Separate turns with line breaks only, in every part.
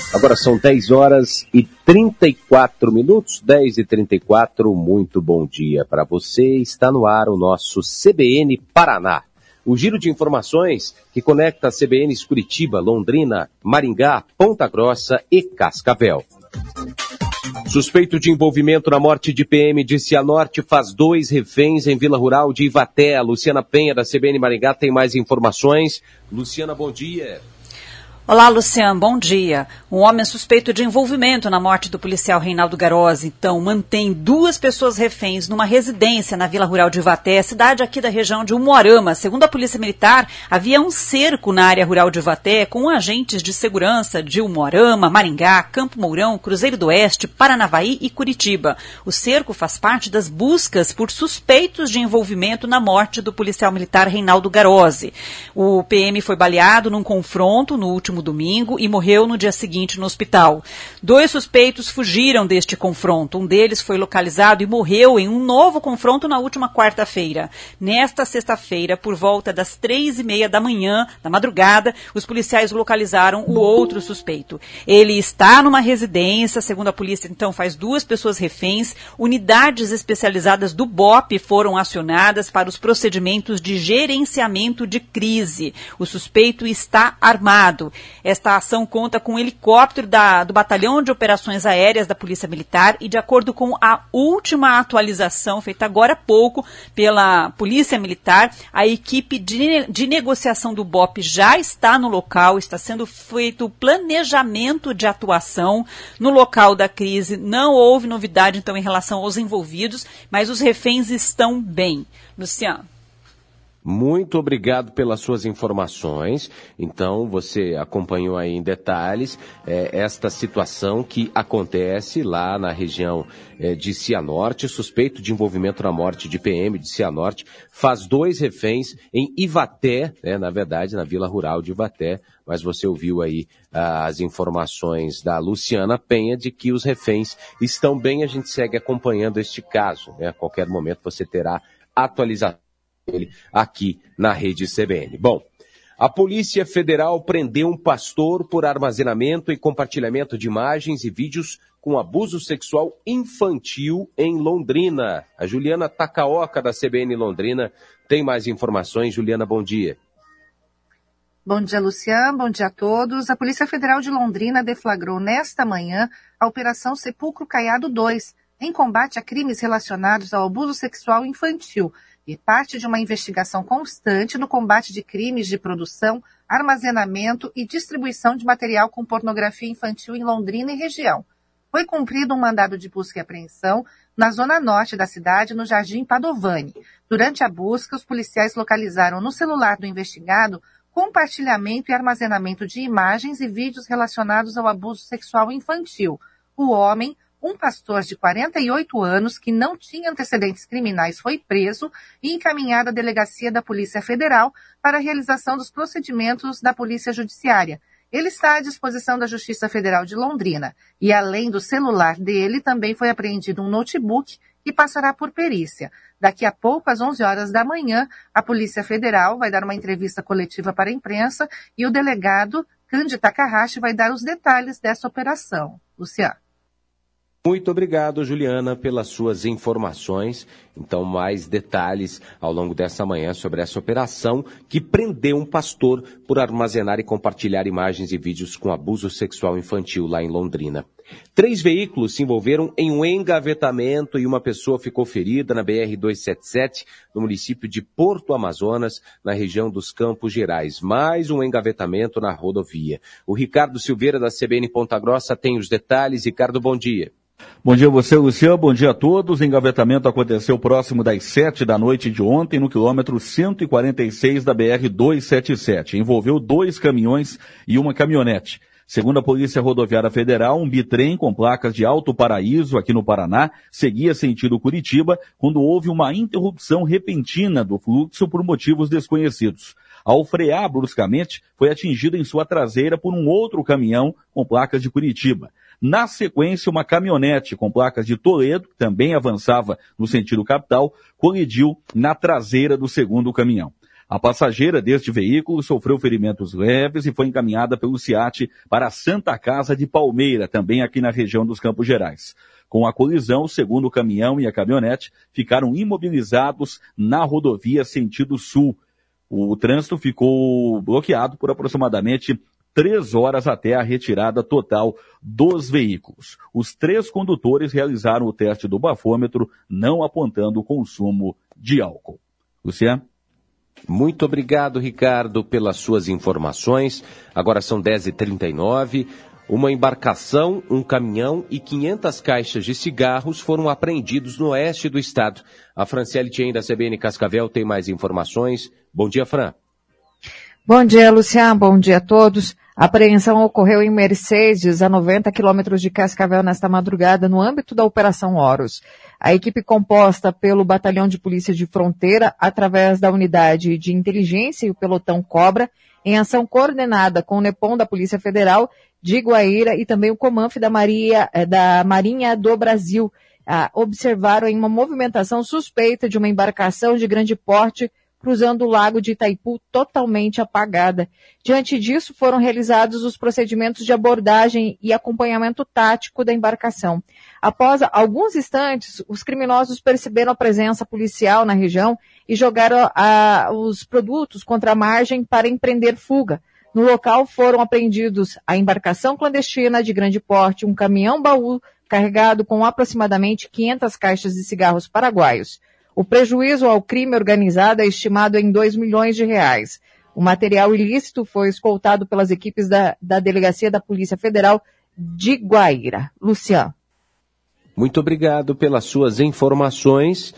Agora são 10 horas e 34 minutos, 10h34, muito bom dia para você. Está no ar o nosso CBN Paraná. O giro de informações que conecta CBNs Curitiba, Londrina, Maringá, Ponta Grossa e Cascavel. Suspeito de envolvimento na morte de PM de Cianorte faz 2 reféns em Vila Rural de Ivaté. A Luciana Penha, da CBN Maringá, tem mais informações. Luciana, bom dia.
Olá, Luciano, bom dia. Um homem suspeito de envolvimento na morte do policial Reinaldo Garozzi, então, mantém 2 pessoas reféns numa residência na Vila Rural de Ivaté, cidade aqui da região de Umuarama. Segundo a Polícia Militar, havia um cerco na área rural de Ivaté com agentes de segurança de Umuarama, Maringá, Campo Mourão, Cruzeiro do Oeste, Paranavaí e Curitiba. O cerco faz parte das buscas por suspeitos de envolvimento na morte do policial militar Reinaldo Garozzi. O PM foi baleado num confronto no último domingo e morreu no dia seguinte no hospital. 2 suspeitos fugiram deste confronto. Um deles foi localizado e morreu em um novo confronto na última quarta-feira. Nesta sexta-feira, por volta das 3h30 da manhã, da madrugada, os policiais localizaram o outro suspeito. Ele está numa residência, segundo a polícia, então faz 2 pessoas reféns. Unidades especializadas do BOPE foram acionadas para os procedimentos de gerenciamento de crise. O suspeito está armado. Esta ação conta com um helicóptero do Batalhão de Operações Aéreas da Polícia Militar e, de acordo com a última atualização feita agora há pouco pela Polícia Militar, a equipe de negociação do BOPE já está no local, está sendo feito o planejamento de atuação no local da crise. Não houve novidade, então, em relação aos envolvidos, mas os reféns estão bem. Luciano.
Muito obrigado pelas suas informações. Então, você acompanhou aí em detalhes esta situação que acontece lá na região de Cianorte, suspeito de envolvimento na morte de PM de Cianorte, faz 2 reféns em Ivaté, na verdade, na Vila Rural de Ivaté, mas você ouviu aí as informações da Luciana Penha de que os reféns estão bem. A gente segue acompanhando este caso, A qualquer momento você terá atualização aqui na Rede CBN. Bom, a Polícia Federal prendeu um pastor por armazenamento e compartilhamento de imagens e vídeos com abuso sexual infantil em Londrina. A Juliana Takaoka, da CBN Londrina, tem mais informações. Juliana, bom dia.
Bom dia, Luciano. Bom dia a todos. A Polícia Federal de Londrina deflagrou nesta manhã a Operação Sepulcro Caiado 2, em combate a crimes relacionados ao abuso sexual infantil, e parte de uma investigação constante no combate de crimes de produção, armazenamento e distribuição de material com pornografia infantil em Londrina e região. Foi cumprido um mandado de busca e apreensão na zona norte da cidade, no Jardim Padovani. Durante a busca, os policiais localizaram no celular do investigado compartilhamento e armazenamento de imagens e vídeos relacionados ao abuso sexual infantil. O homem, um pastor de 48 anos que não tinha antecedentes criminais, foi preso e encaminhado à delegacia da Polícia Federal para a realização dos procedimentos da Polícia Judiciária. Ele está à disposição da Justiça Federal de Londrina e, além do celular dele, também foi apreendido um notebook que passará por perícia. Daqui a pouco, às 11 horas da manhã, a Polícia Federal vai dar uma entrevista coletiva para a imprensa e o delegado Kandi Takahashi vai dar os detalhes dessa operação. Luciano.
Muito obrigado, Juliana, pelas suas informações. Então, mais detalhes ao longo dessa manhã sobre essa operação que prendeu um pastor por armazenar e compartilhar imagens e vídeos com abuso sexual infantil lá em Londrina. 3 veículos se envolveram em um engavetamento e uma pessoa ficou ferida na BR-277, no município de Porto Amazonas, na região dos Campos Gerais. Mais um engavetamento na rodovia. O Ricardo Silveira, da CBN Ponta Grossa, tem os detalhes. Ricardo, bom dia.
Bom dia a você, Luciano. Bom dia a todos. O engavetamento aconteceu próximo das 7 da noite de ontem, no quilômetro 146 da BR-277. Envolveu 2 caminhões e uma caminhonete. Segundo a Polícia Rodoviária Federal, um bitrem com placas de Alto Paraíso, aqui no Paraná, seguia sentido Curitiba, quando houve uma interrupção repentina do fluxo por motivos desconhecidos. Ao frear bruscamente, foi atingido em sua traseira por um outro caminhão com placas de Curitiba. Na sequência, uma caminhonete com placas de Toledo, que também avançava no sentido capital, colidiu na traseira do segundo caminhão. A passageira deste veículo sofreu ferimentos leves e foi encaminhada pelo SIAT para a Santa Casa de Palmeira, também aqui na região dos Campos Gerais. Com a colisão, segundo o caminhão e a caminhonete ficaram imobilizados na rodovia sentido sul. O trânsito ficou bloqueado por aproximadamente 3 horas até a retirada total dos veículos. Os 3 condutores realizaram o teste do bafômetro, não apontando o consumo de álcool. Luciano?
Muito obrigado, Ricardo, pelas suas informações. Agora são 10h39. Uma embarcação, um caminhão e 500 caixas de cigarros foram apreendidos no oeste do estado. A Franciele Tien, da CBN Cascavel, tem mais informações. Bom dia, Fran.
Bom dia, Luciano. Bom dia a todos. A apreensão ocorreu em Mercedes, a 90 quilômetros de Cascavel, nesta madrugada, no âmbito da Operação Horus. A equipe composta pelo Batalhão de Polícia de Fronteira, através da Unidade de Inteligência e o Pelotão Cobra, em ação coordenada com o NEPOM da Polícia Federal de Guaíra e também o Comanf da Marinha do Brasil, observaram em uma movimentação suspeita de uma embarcação de grande porte cruzando o lago de Itaipu totalmente apagada. Diante disso, foram realizados os procedimentos de abordagem e acompanhamento tático da embarcação. Após alguns instantes, os criminosos perceberam a presença policial na região e jogaram os produtos contra a margem para empreender fuga. No local foram apreendidos a embarcação clandestina de grande porte, um caminhão-baú carregado com aproximadamente 500 caixas de cigarros paraguaios. O prejuízo ao crime organizado é estimado em R$2 milhões. O material ilícito foi escoltado pelas equipes da Delegacia da Polícia Federal de Guaíra. Luciano.
Muito obrigado pelas suas informações.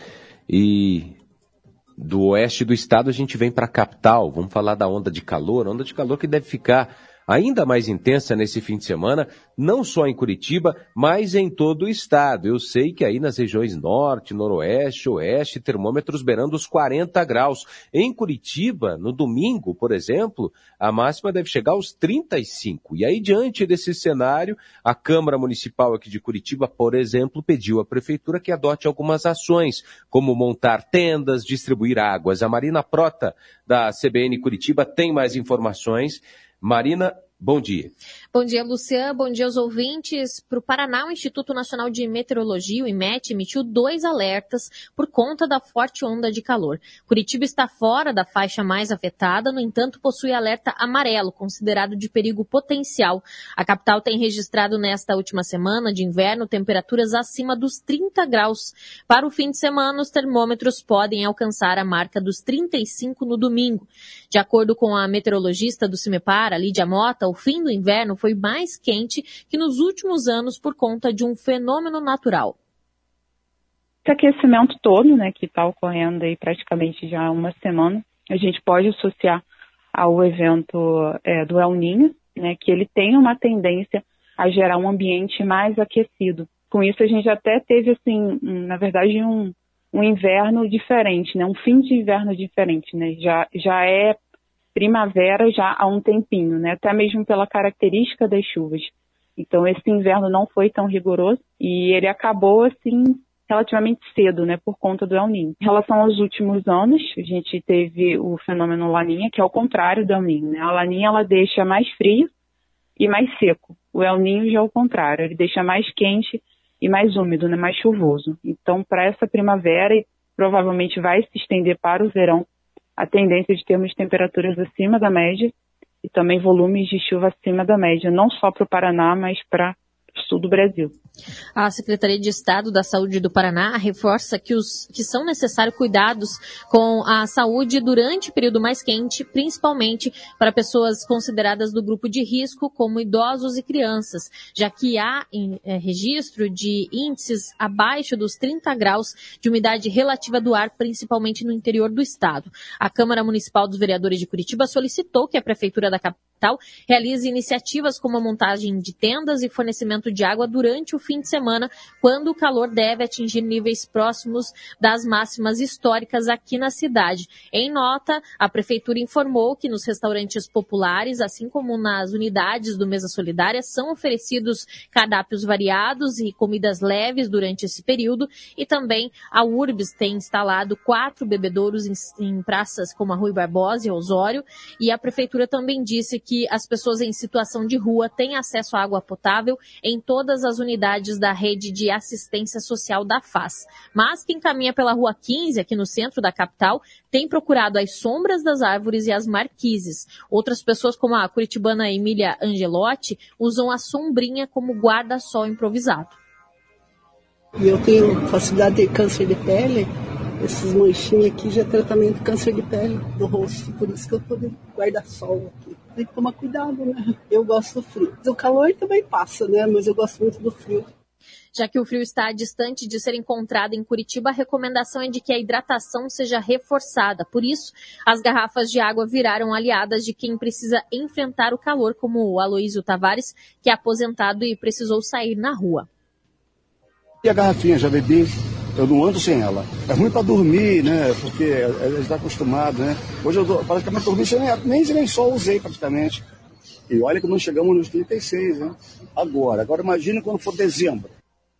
E do oeste do estado a gente vem para a capital. Vamos falar da onda de calor que deve ficar ainda mais intensa nesse fim de semana, não só em Curitiba, mas em todo o estado. Eu sei que aí nas regiões norte, noroeste, oeste, termômetros beirando os 40 graus. Em Curitiba, no domingo, por exemplo, a máxima deve chegar aos 35. E aí, diante desse cenário, a Câmara Municipal aqui de Curitiba, por exemplo, pediu à Prefeitura que adote algumas ações, como montar tendas, distribuir águas. A Marina Prota, da CBN Curitiba, tem mais informações. Marina, bom dia.
Bom dia, Luciano. Bom dia aos ouvintes. Para o Paraná, o Instituto Nacional de Meteorologia, o IMET, emitiu 2 alertas por conta da forte onda de calor. Curitiba está fora da faixa mais afetada, no entanto, possui alerta amarelo, considerado de perigo potencial. A capital tem registrado nesta última semana de inverno temperaturas acima dos 30 graus. Para o fim de semana, os termômetros podem alcançar a marca dos 35 no domingo. De acordo com a meteorologista do CIMEPAR, Lídia Mota, o fim do inverno foi mais quente que nos últimos anos por conta de um fenômeno natural.
Esse aquecimento todo, né, que está ocorrendo aí praticamente já há uma semana, a gente pode associar ao evento do El Niño, né, que ele tem uma tendência a gerar um ambiente mais aquecido. Com isso, a gente até teve, assim, na verdade, um inverno diferente, né, um fim de inverno diferente, né, já é primavera já há um tempinho, né? Até mesmo pela característica das chuvas. Então, esse inverno não foi tão rigoroso e ele acabou, assim, relativamente cedo, né? Por conta do El Niño. Em relação aos últimos anos, a gente teve o fenômeno Laninha, que é o contrário do El Niño, né? A Laninha, ela deixa mais frio e mais seco. O El Niño já é o contrário, ele deixa mais quente e mais úmido, né? Mais chuvoso. Então, para essa primavera, e provavelmente vai se estender para o verão, a tendência de termos temperaturas acima da média e também volumes de chuva acima da média, não só para o Paraná, mas para o sul do Brasil.
A Secretaria de Estado da Saúde do Paraná reforça que são necessários cuidados com a saúde durante o período mais quente, principalmente para pessoas consideradas do grupo de risco, como idosos e crianças, já que há registro de índices abaixo dos 30 graus de umidade relativa do ar, principalmente no interior do estado. A Câmara Municipal dos Vereadores de Curitiba solicitou que a Prefeitura da capital realize iniciativas como a montagem de tendas e fornecimento de água durante o fim de semana, quando o calor deve atingir níveis próximos das máximas históricas aqui na cidade. Em nota, a Prefeitura informou que nos restaurantes populares, assim como nas unidades do Mesa Solidária, são oferecidos cardápios variados e comidas leves durante esse período, e também a URBS tem instalado 4 bebedouros em praças como a Rui Barbosa e Osório, e a Prefeitura também disse que as pessoas em situação de rua têm acesso à água potável em todas as unidades da rede de assistência social da FAS. Mas quem caminha pela Rua 15, aqui no centro da capital, tem procurado as sombras das árvores e as marquises. Outras pessoas, como a curitibana Emília Angelotti, usam a sombrinha como guarda-sol improvisado.
E eu tenho facilidade de câncer de pele, esses manchinhos aqui já é tratamento de câncer de pele do rosto, por isso que eu tô de guarda-sol aqui. Tem que tomar cuidado, né? Eu gosto do frio. O calor também passa, né? Mas eu gosto muito do frio.
Já que o frio está distante de ser encontrado em Curitiba, a recomendação é de que a hidratação seja reforçada. Por isso, as garrafas de água viraram aliadas de quem precisa enfrentar o calor, como o Aloísio Tavares, que é aposentado e precisou sair na rua.
E a garrafinha, já bebi, eu não ando sem ela. É ruim para dormir, né? Porque a gente está acostumado, né? Hoje eu praticamente dormi nem só usei praticamente. E olha que não chegamos nos 36, né? Agora imagine quando for dezembro.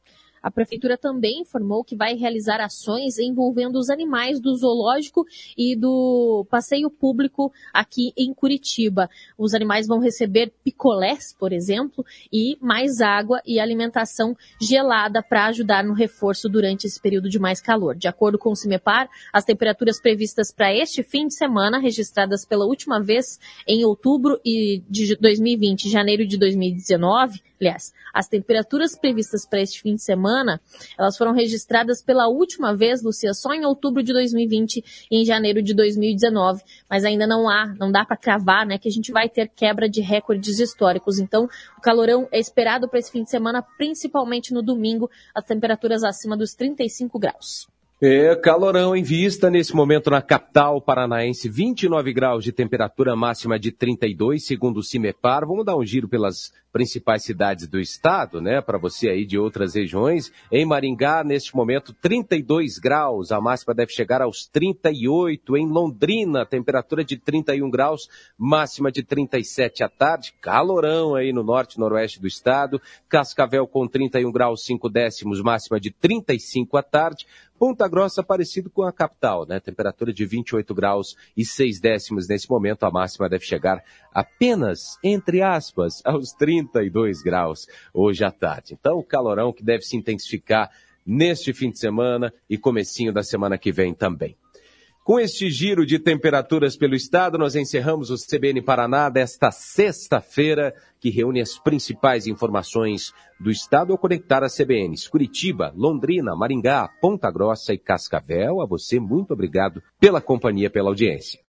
A Prefeitura também informou que vai realizar ações envolvendo os animais do zoológico e do passeio público aqui em Curitiba. Os animais vão receber picolés, por exemplo, e mais água e alimentação gelada para ajudar no reforço durante esse período de mais calor. De acordo com o CIMEPAR, as temperaturas previstas para este fim de semana, registradas pela última vez em outubro de 2020 e janeiro de 2019, aliás, as temperaturas previstas para este fim de semana, elas foram registradas pela última vez, Lúcia, só em outubro de 2020 e em janeiro de 2019, mas ainda não dá para cravar, né, que a gente vai ter quebra de recordes históricos. Então, o calorão é esperado para esse fim de semana, principalmente no domingo, as temperaturas acima dos 35 graus.
Calorão em vista nesse momento na capital paranaense, 29 graus de temperatura, máxima de 32, segundo o CIMEPAR. Vamos dar um giro pelas principais cidades do estado, né, para você aí de outras regiões. Em Maringá, neste momento, 32 graus, a máxima deve chegar aos 38. Em Londrina, temperatura de 31 graus, máxima de 37 à tarde. Calorão aí no norte e noroeste do estado. Cascavel com 31 graus, 5 décimos, máxima de 35 à tarde. Ponta Grossa parecido com a capital, né? Temperatura de 28 graus e 6 décimos nesse momento. A máxima deve chegar apenas, entre aspas, aos 32 graus hoje à tarde. Então, o calorão que deve se intensificar neste fim de semana e comecinho da semana que vem também. Com este giro de temperaturas pelo estado, nós encerramos o CBN Paraná desta sexta-feira, que reúne as principais informações do estado ao conectar as CBNs Curitiba, Londrina, Maringá, Ponta Grossa e Cascavel. A você, muito obrigado pela companhia, pela audiência.